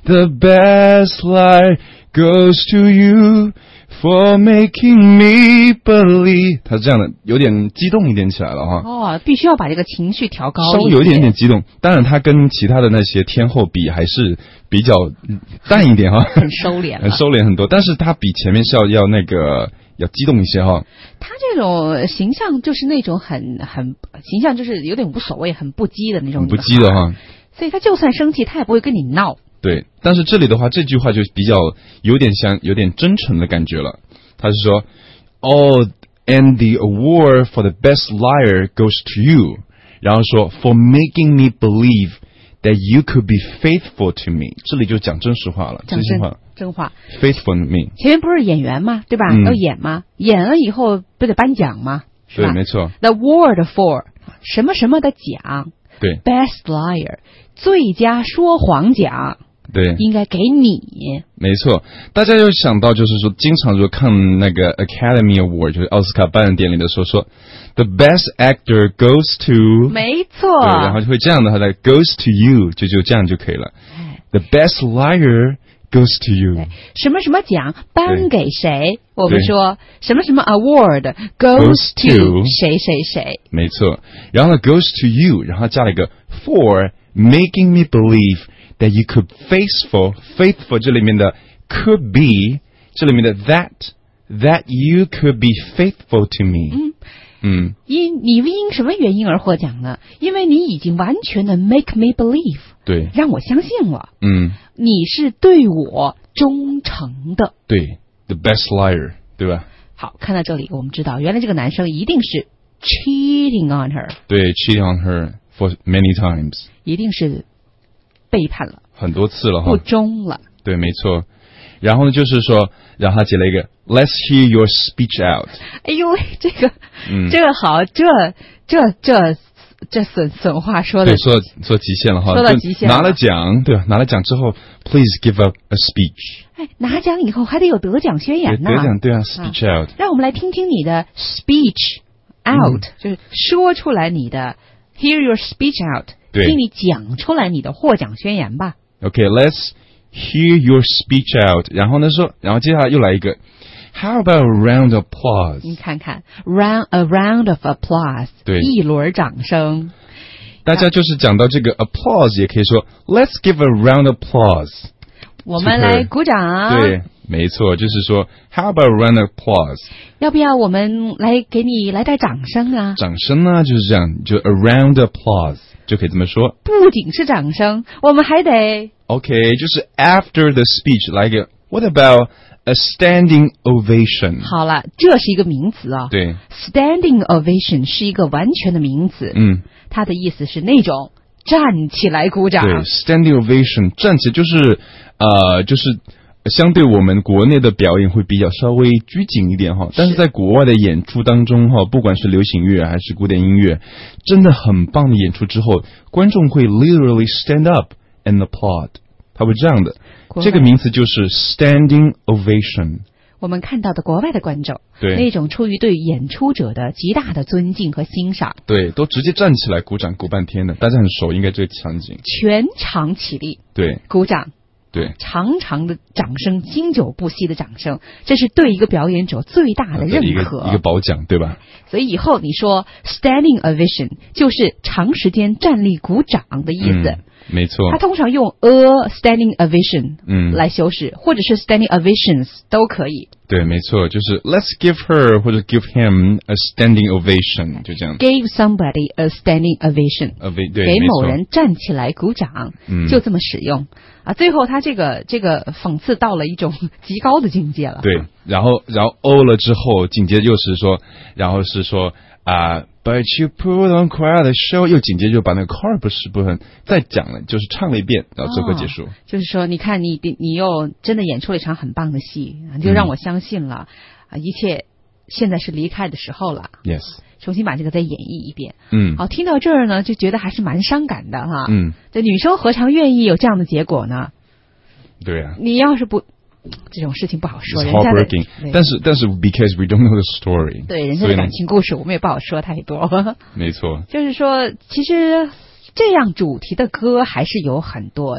The best liar goes to you for making me believe。他这样的有点激动一点起来了哈。 哦，必须要把这个情绪调高一点， 稍微有一点点激动。当然，他跟其他的那些天后比，还是比较淡一点哈， 很收敛， 很收敛很多。但是他比前面是要要那个要激动一些哈。 他这种形象就是那种很很形象，就是有点无所谓、很不羁的那种， 很不羁的哈。 所以他就算生气，他也不会跟你闹。 对，但是这里的话，这句话就比较有点像有点真诚的感觉了。他是说 ，Oh, and the award for the best liar goes to you。然后说 For making me believe that you could be faithful to me。这里就讲真实话了， 讲真话， 真话 ，faithful to me。 前面不是演员吗？对吧？ 嗯、 要演吗？演了以后不得颁奖吗？是吧？ 对，没错。 The award for 什么什么的奖。 对 ，Best liar 最佳说谎奖。 对， 应该给你。 没错，大家有想到就是说，经常就看那个 Academy Award， 就是奥斯卡颁奖典礼的时候说 ，The best actor goes to， 没错， 对，然后就会这样的，它的 goes to you， 就就这样就可以了。The best liar goes to you， 什么什么奖颁给谁？我们说什么什么 award goes to 谁谁谁。 没错，然后呢 goes to you， 然后加了一个 for making me believe。That you could faithful faithful 这里面的 could be 这里面的 that that you could be faithful to me。 嗯嗯， 因你因什么原因而获奖呢？因为你已经完全的 make me believe， 对， 让我相信了。 嗯， 你是对我忠诚的。 对 ，the best liar， 对吧？ 好，看到这里，我们知道原来这个男生一定是 cheating on her。 对 ，cheating on her for many times， 一定是。背叛了很多次了哈， 不忠了。 对，没错。然后呢，就是说，然后他接了一个 Let's hear your speech out。 哎呦喂，这个， 嗯， 这个好，这这这这损损话说的， 对，说说极限了哈， 说到极限了， 拿了奖，对吧？拿了奖之后 ，Please give up a speech。 哎，拿奖以后还得有得奖宣言呢。 得奖对啊 ，speech out。 让我们来听听你的 speech out，、嗯、就是说出来你的 hear your speech out。听你讲出来你的获奖宣言吧。 Okay, let's hear your speech out。然后呢说，然后接下来又来一个 ，How about a round of applause？ 你看看 ，round a round of applause， 对， 一轮掌声。 大家就是讲到这个 applause， 也可以说 Let's give a round of applause。 我们来鼓掌。 对，没错，就是说 How about a round of applause？ 要不要我们来给你来点掌声啊？ 掌声呢就是这样，就 a round of applause。就可以这么说， 不仅是掌声，我们还得 OK， 就是 after the speech 来一个 What about a standing ovation？ 好了，这是一个名词啊、哦。 对 ，standing ovation 是一个完全的名词。 嗯， 它的意思是那种站起来鼓掌。 对 ，standing ovation 站起来就是呃就是。相对我们国内的表演会比较稍微拘谨一点哈，但是在国外的演出当中哈，不管是流行乐还是古典音乐，真的很棒的演出之后，观众会 literally stand up and applaud， 他会这样的，这个名词就是 standing ovation。 我们看到的国外的观众， 对那种出于对演出者的极大的尊敬和欣赏， 对，都直接站起来鼓掌鼓半天的，大家很熟，应该这个场景， 全场起立， 对， 鼓掌。 对， 长长的掌声，经久不息的掌声，这是对一个表演者最大的认可， 一个一个褒奖，对吧？ 所以以后你说 standing ovation 就是长时间站立鼓掌的意思。 嗯，没错。 它通常用 a standing ovation 嗯来修饰，或者是 standing ovations 都可以。 对，没错，就是 let's give her 或者 give him a standing ovation， 就这样。 Give somebody a standing ovation， 对， 给某人站起来鼓掌， 嗯， 就这么使用啊。最后他这个这个讽刺到了一种极高的境界了。 对，然后然后 o 了之后，紧接着又是说，然后是说啊、uh, ，But you put on quite a show， 又紧接着就把那个 chorus 部分再讲了，就是唱了一遍，然后最后结束。哦、 就是说，你看你你又真的演出了一场很棒的戏，就让我相信了啊、嗯，一切现在是离开的时候了。 Yes， 重新把这个再演绎一遍。 嗯， 好，听到这儿呢，就觉得还是蛮伤感的哈。 嗯， 这女生何尝愿意有这样的结果呢？ 对啊， 你要是不。这种事情不好说，人家的。但是但是 because we don't know the story， 对人家的感情故事我们也不好说太多。 没错， 就是说，其实这样主题的歌还是有很多的。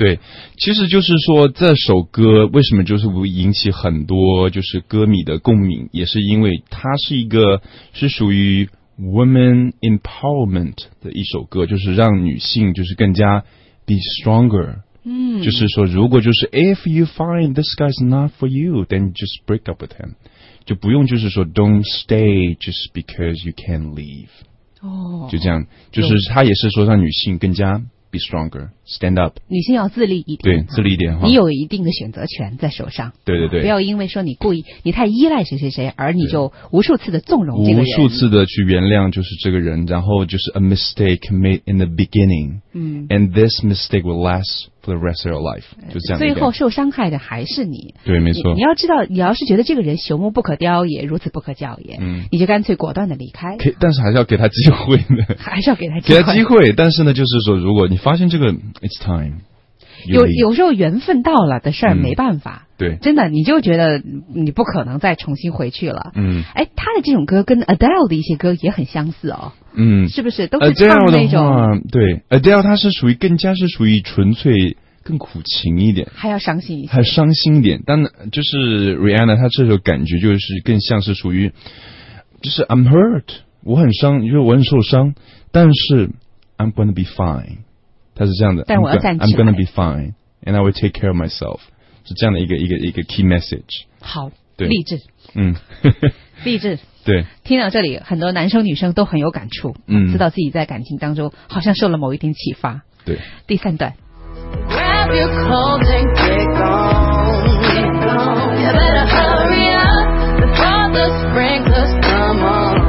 对，其实就是说这首歌为什么就是会引起很多就是歌迷的共鸣，也是因为它是一个是属于 women empowerment 的一首歌，就是让女性就是更加 be stronger。嗯，就是说如果就是 if you find this guy's not for you, then just break up with him， 就不用就是说 don't stay just because you can't leave。哦，就这样，就是他也是说让女性更加 be stronger, stand up。女性要自立一点， 对，自立一点哈。 你有一定的选择权在手上， 对对对， 不要因为说你故意，你太依赖谁谁谁，而你就无数次的纵容这个人， 无数次的去原谅就是这个人，然后就是 a mistake made in the beginning， 嗯 ，and this mistake will last for the rest of your life， 就这样。 最后受伤害的还是你， 对，没错。 你要知道，你要是觉得这个人朽木不可雕也，如此不可教也，嗯，你就干脆果断的离开。 可但是还是要给他机会的， 还是要给他机会， 给他机会。但是呢，就是说，如果你发现这个 it's time。 有有时候缘分到了的事儿、嗯、没办法， 对， 真的你就觉得你不可能再重新回去了。 嗯， 哎，他的这种歌跟 Adele 的一些歌也很相似哦。 嗯， 是不是都是唱那种？ 对 ，Adele 它是属于更加是属于纯粹更苦情一点， 还要伤心一些， 还伤心一点。但就是 Rihanna 她这首感觉就是更像是属于，就是 I'm hurt， 我很伤，因为我很受伤，但是 I'm gonna be fine。他是这样的， 但我要站起来 I'm gonna be fine, and I will take care of myself， 是这样的一个一个一个 key message。 好，励志， 嗯， 励志。 对， 听到这里，很多男生女生都很有感触，嗯，知道自己在感情当中好像受了某一点启发。 对， 第三段。 Grab your coat and get gone, get gone. You better hurry up before the sprinklers come on.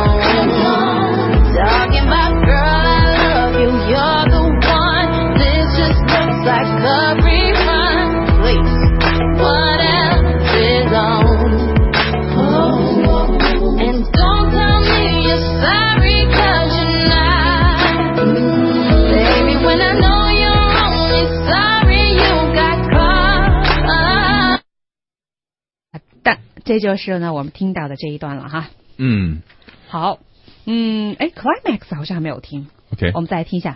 Talking about girl, I love you, you're the one. This just looks like a rerun. Please, what else is on? Oh, and don't tell me you're sorry 'cause you're not. Baby, when I know you're only sorry you got caught. 但这就是呢我们听到的这一段了哈。 嗯， 好。嗯，哎 ，climax 好像还没有听。 OK， 我们再来听一下。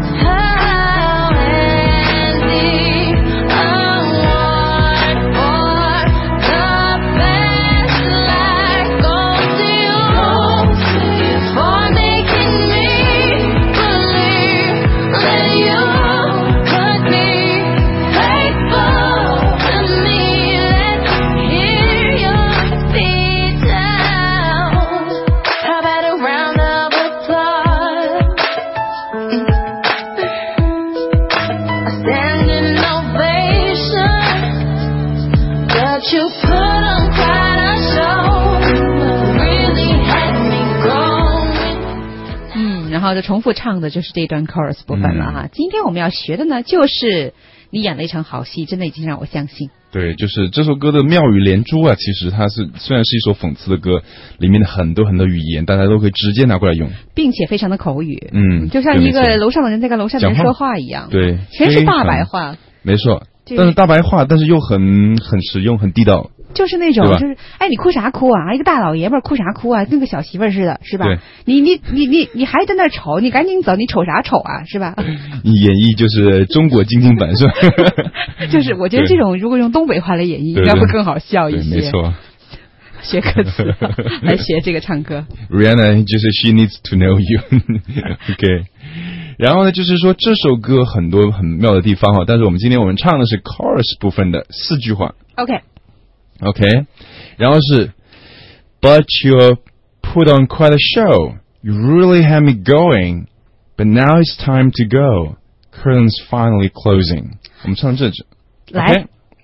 然后就重复唱的就是这段 chorus 部分了哈、嗯。今天我们要学的呢，就是你演了一场好戏，真的已经让我相信。 对，就是这首歌的妙语连珠啊，其实它是虽然是一首讽刺的歌，里面的很多很多语言，大家都可以直接拿过来用， 并且非常的口语， 嗯， 就像一个楼上的人在跟楼下的人说话一样， 对， 全是大白话， 没错。但是大白话，但是又很很实用，很地道。 就是那种，就是哎，你哭啥哭啊？一个大老爷们儿哭啥哭啊？跟个小媳妇儿似的，是吧？你你你你你还在那瞅？你赶紧走！你瞅啥瞅啊？是吧？ 你演绎就是中国京津版是吧？ 就是我觉得这种如果用东北话来演绎，应该会更好笑一些。 没错。 学歌词来学这个唱歌。 Rihanna 就是 She needs to know you 。OK。然后呢，就是说这首歌很多很妙的地方哈，但是我们今天我们唱的是 chorus 部分的四句话。 OK。 OK， 然后是 But you put on quite a show. You really had me going. But now it's time to go. Curtains finally closing. 我们唱这句。 来。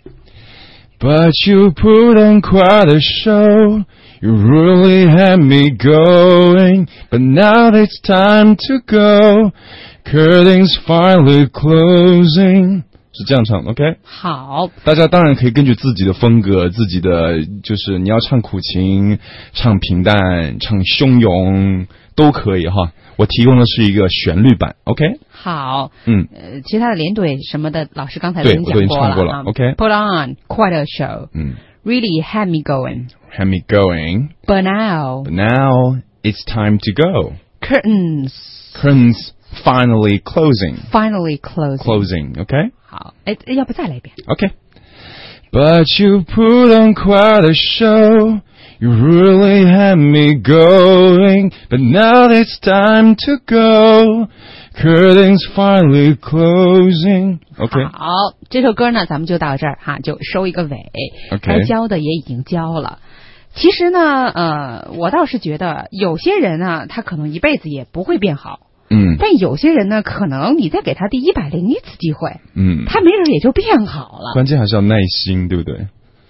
But you put on quite a show. You really had me going. But now it's time to go. Curtains finally closing.是这样唱 ，OK？ 好， 大家当然可以根据自己的风格，自己的就是你要唱苦情、唱平淡、唱汹涌都可以哈。我提供的是一个旋律版 ，OK？ 好， 嗯， 呃，其他的连怼什么的，老师刚才都已经讲过了， 过了 ，OK？Put on quite a show， 嗯 ，Really had me going，had me going，but now，but now it's time to go，curtains，curtains。Finally closing. Finally closing. Closing, okay? 好，哎，要不再来一遍 ？OK。But you put on quite a show. You really had me going, but now it's time to go. Curtains finally closing. OK. 好，这首歌呢，咱们就到这儿哈，就收一个尾。 OK. 该教的也已经教了。其实呢，呃，我倒是觉得有些人啊，他可能一辈子也不会变好。 嗯。 但有些人呢，可能你再给他第一百零一次机会， 嗯， 他没准也就变好了。 关键还是要耐心，对不对？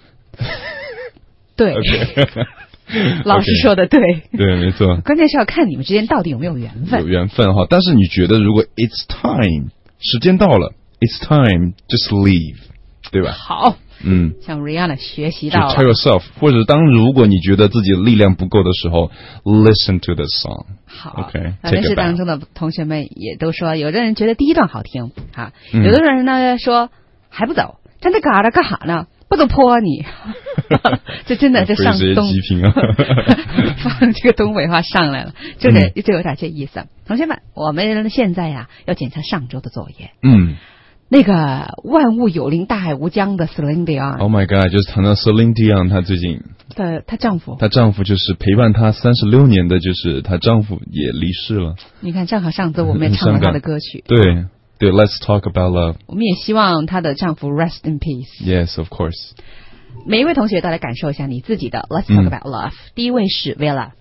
对。 Okay. 老师说的对， 对，没错。 关键是要看你们之间到底有没有缘分。 有缘分哈，但是你觉得如果 it's time 时间到了 ，it's time just leave， 对吧？ 好， 嗯， 向 Rihanna 学习到了。 就 tell yourself， 或者当如果你觉得自己力量不够的时候 ，listen to the song。 好 ，OK。 认识当中的同学们也都说，有的人觉得第一段好听啊， 嗯、 有的人呢说还不走，站在嘎达干哈呢？不走泼你，这真的这上东放这个东北话上来了，就得、嗯、就有点这意思。同学们，我们现在呀要检查上周的作业。 嗯， 那个万物有灵大海无疆的 Celine Dion。Oh my God， 就是谈到 Celine Dion， 她最近的她丈夫， 她丈夫就是陪伴她三十六年的，就是她丈夫也离世了。 你看，正好上周我们也唱了她的歌曲。 对。对 ，Let's talk about love。 我们也希望她的丈夫 rest in peace。Yes, of course。 每一位同学都来感受一下你自己的 Let's talk about love、嗯。第一位是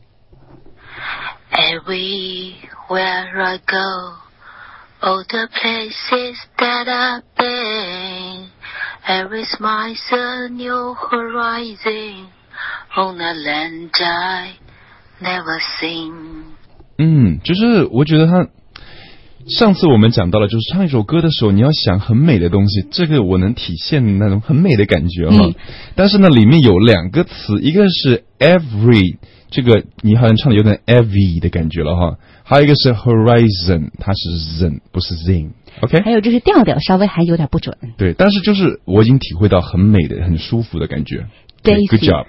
Villa。Everywhere I go, all the places that I've been, every smile's a new horizon on a land I never seen。 嗯，就是我觉得他。上次我们讲到了，就是唱一首歌的时候，你要想很美的东西，这个我能体现那种很美的感觉哈、嗯。但是呢，里面有两个词，一个是 every， 这个你好像唱的有点 every 的感觉了哈。还有一个是 horizon， 它是 zen 不是 zing。OK。 还有就是调调稍微还有点不准。 对，但是就是我已经体会到很美的、很舒服的感觉。 Okay, good job。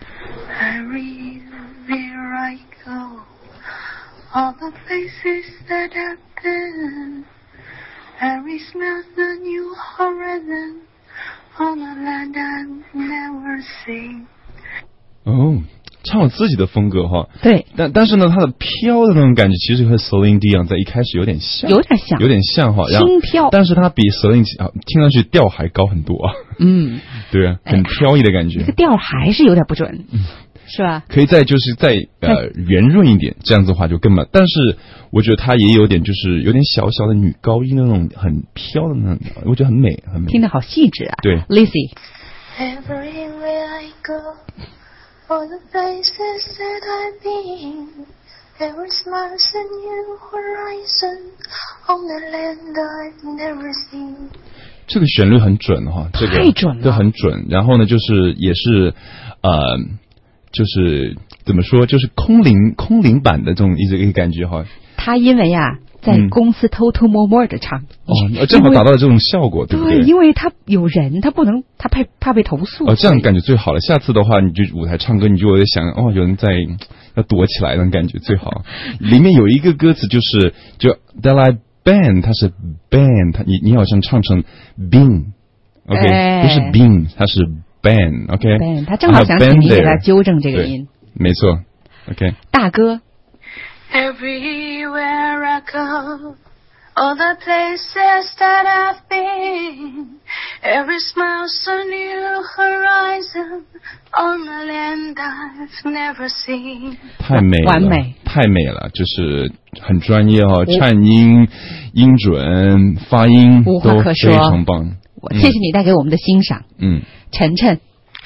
All the places that I've been, every smells a new horizon on a land I've never seen。 哦，唱了自己的风格哈。 对。 但但是呢，它的飘的那种感觉，其实和 Celine Dion 在一开始有点像， 有点像， 有点像哈。 轻飘。 但是它比 Celine 啊，听上去调还高很多啊。 嗯。 对啊，很飘逸的感觉。 这个调还是有点不准。嗯。是吧？ 可以再就是再呃圆润一点，这样子的话就更棒。但是我觉得它也有点就是有点小小的女高音那种很飘的那种，我觉得很美，很美。 听得好细致啊。 对 ，Lizzy。Everywhere I go, all the places that I've been, every smile's a new horizon on the land I've never seen。 这个旋律很准哈，这个太准了， 这很准。然后呢，就是也是呃。就是怎么说，就是空灵空灵版的这种一个感觉哈。 他因为呀、啊，在公司偷偷摸摸的唱， 嗯、哦，正好达到了这种效果，对不对？ 对，因为他有人，他不能，他怕怕被投诉。 哦，这样感觉最好了。下次的话，你就舞台唱歌，你就会想，哦，有人在要躲起来那种感觉最好。里面有一个歌词就是就 that I ban， 它是 ban， 它你你好像唱成 been，OK，、okay? 不是 been， 它是。ban OK ban 他正好想请你给他纠正这个音， 没错 OK 大哥 Everywhere I go, all the places that I've been, every smile's a new horizon on a land I've never seen。 太美了， 完美， 太美了，就是很专业哦，颤音、音准、发音都非常棒。 我谢谢你带给我们的欣赏。 嗯， 晨晨。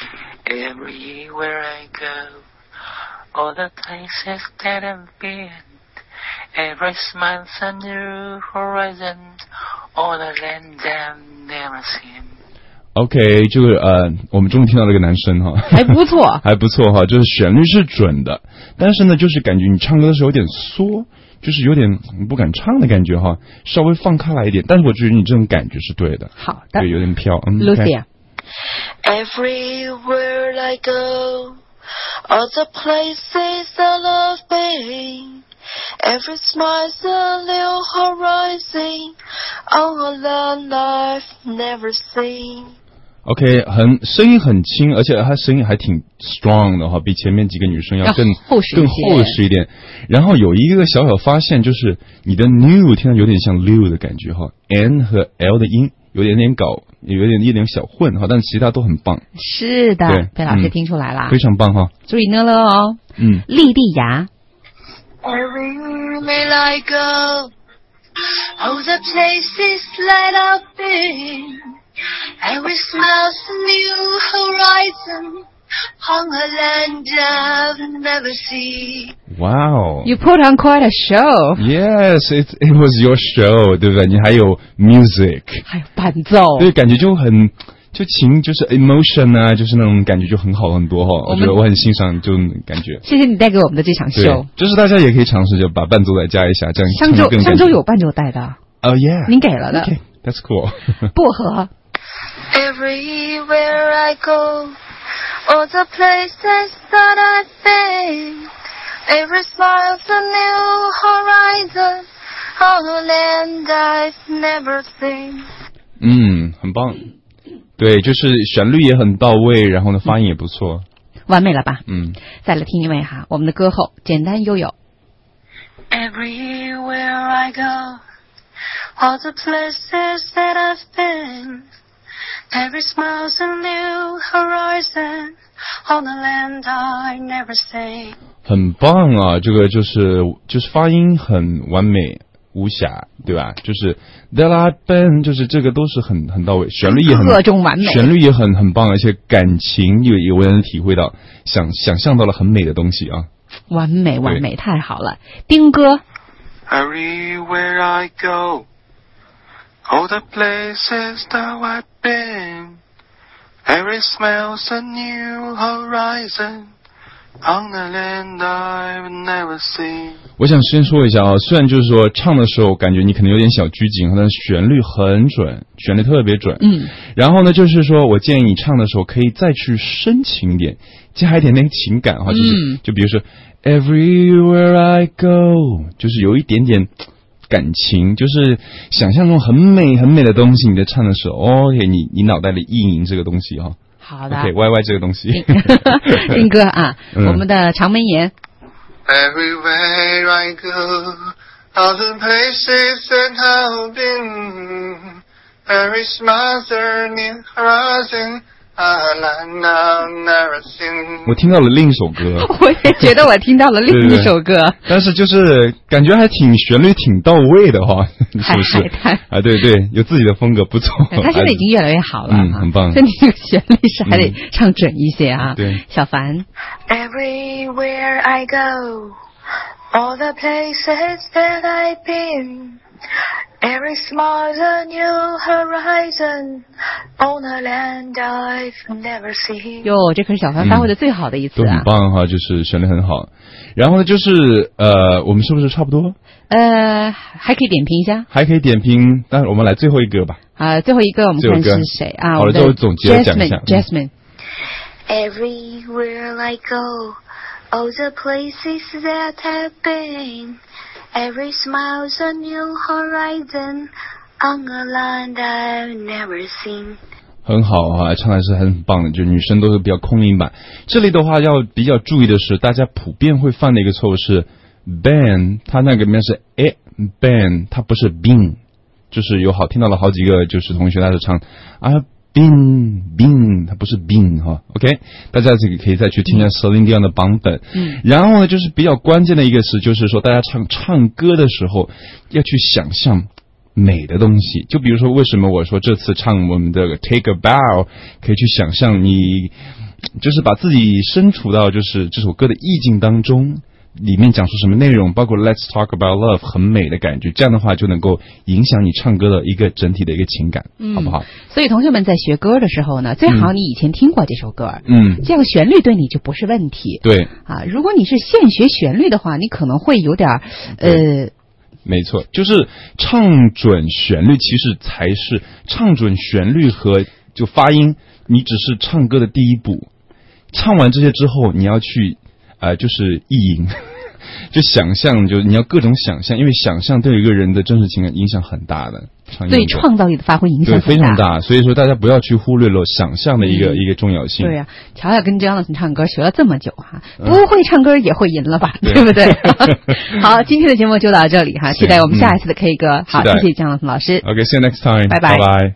Everywhere I go, all the places that I've been, every smile's a new horizon on a land I've never seen。 OK， 这个呃，我们终于听到这个男生哈， 还不错， 还不错哈，就是旋律是准的，但是呢，就是感觉你唱歌的时候有点缩。就是有点不敢唱的感觉哈，稍微放开来一点，但是我觉得你这种感觉是对的。 好的， 对，有点飘。嗯 ，Lucia。Everywhere I go, all the places I love being, every smile's a new horizon all the life never seen。OK， 很声音很轻，而且他声音还挺 strong 的哈，比前面几个女生要更厚实更厚实一点。然后有一个小小发现，就是你的 new 听着有点像 Liu 的感觉哈 ，N 和 L 的音有点点搞，有点一点小混哈，但其他都很棒。 是的，被老师听出来了， 嗯、非常棒哈。 注意呢了哦， 嗯， 莉蒂亚。 Everywhere I go, all the places that I've been, every smile's a new horizon on a land I've never seen. Wow, you put on quite a show. Yes, it it was your show, 对不对？你还有 music， 还有伴奏， 对，感觉就很。就情就是 emotion 啊，就是那种感觉就很好很多哈，我觉得我很欣赏这种感觉。 谢谢你带给我们的这场秀， 就是大家也可以尝试着把伴奏再加一下，这样上周上周有伴奏带的。 Oh yeah， 您给了的。 Okay, that's cool 。 薄荷。 Everywhere I go, all the places that I've been, every smile's a new horizon on a land I've never seen. 嗯，很棒。对，就是旋律也很到位，然后呢，发音也不错， 完美了吧？ 嗯， 再来听一位哈，我们的歌后简单悠悠。 Everywhere I go, all the places that I've been, every smile's a new horizon on a land I never seen. 很棒啊，这个就是就是发音很完美。无瑕，对吧？就是 That I've been， 就是这个都是很很到位，旋律也很各种完美， 旋律也很很棒，而且感情也有人体会到，想想象到了很美的东西啊！ 完美完美，太好了，丁哥。 Everywhere I go, all the places that I've been, every smells a new horizon.On the land I've never seen。 我想先说一下啊，虽然就是说唱的时候感觉你可能有点小拘谨，但是旋律很准，旋律特别准。 嗯。 然后呢，就是说我建议你唱的时候可以再去深情一点，加一点那个情感哈，就是、嗯、就比如说 Everywhere I go， 就是有一点点感情，就是想象中很美很美的东西，你在唱的时候，哦，你你脑袋里意淫这个东西哈。 好的 ，OK， Y Y 这个东西， 丁哥啊、嗯，我们的长门岩。 Everywhere I go, all the places that I've been, every smile's a new horizon, a land I've never seen。 我听到了另一首歌， 我也觉得我听到了另一首歌， 对对对，但是就是感觉还挺旋律挺到位的哈，是不是？啊，对对，有自己的风格，不错。 他现在已经越来越好了， 嗯，很棒。 所以你这个旋律是还得唱准一些啊。 嗯、对， 小凡。 Everywhere I go, all the places that I've been.Every smile's a new horizon on a land I've never seen。 哟，这可是小凡发挥的最好的一次啊！ 都很棒哈，就是旋律很好。然后呢，就是呃，我们是不是差不多？ 呃，还可以点评一下， 还可以点评，但是我们来最后一个吧。 啊，最后一个我们看是谁啊？ 好了，最后总结讲一下。 Jasmine。Everywhere I go, all the places that I've been.Every smile's a new horizon on a land I've never seen。 很好啊，唱的是很棒的，就女生都是比较空灵版。这里的话要比较注意的是，大家普遍会犯的一个错误是 been， 它那个面是 e been， 它不是 been， 就是有好听到了好几个就是同学他是唱啊。been been 它不是 been 哈 ，OK， 大家这个可以再去听一下 Celine Dion 的版本。 嗯， 然后呢，就是比较关键的一个词，就是说大家唱唱歌的时候要去想象美的东西。就比如说，为什么我说这次唱我们的 Take a Bow， 可以去想象你就是把自己身处到就是这首歌的意境当中。里面讲述什么内容，包括 Let's Talk About Love 很美的感觉，这样的话就能够影响你唱歌的一个整体的一个情感，嗯、好不好？ 所以同学们在学歌的时候呢，最好你以前听过这首歌， 嗯， 这样旋律对你就不是问题。 对啊，如果你是现学旋律的话，你可能会有点呃。 没错，就是唱准旋律，其实才是唱准旋律和就发音，你只是唱歌的第一步。唱完这些之后，你要去。呃，就是意淫，就想象，就你要各种想象，因为想象对一个人的真实情感影响很大的。 对创造力的发挥影响对非常大。所以说大家不要去忽略了想象的一个、嗯、一个重要性。 对呀、啊，乔乔跟 Jonathan 唱歌学了这么久哈，不会唱歌也会赢了吧？嗯、对不对？好，今天的节目就到这里哈，期待我们下一次的 K 歌。好，谢谢 Jonathan 老师。 OK，see you next time。 拜拜。 拜拜。